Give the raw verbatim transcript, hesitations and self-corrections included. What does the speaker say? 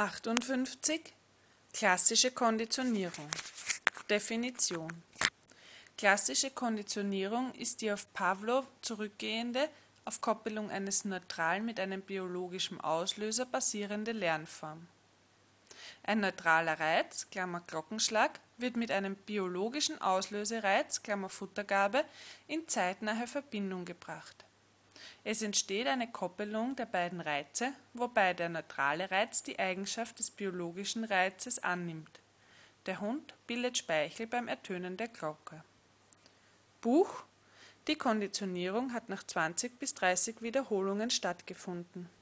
achtundfünfzig. Klassische Konditionierung. Definition: Klassische Konditionierung ist die auf Pavlov zurückgehende, auf Koppelung eines Neutralen mit einem biologischen Auslöser basierende Lernform. Ein neutraler Reiz (Glockenschlag) wird mit einem biologischen Auslösereiz (Futtergabe) in zeitnahe Verbindung gebracht. Es entsteht eine Koppelung der beiden Reize, wobei der neutrale Reiz die Eigenschaft des biologischen Reizes annimmt. Der Hund bildet Speichel beim Ertönen der Glocke. Buch: Die Konditionierung hat nach zwanzig bis dreißig Wiederholungen stattgefunden.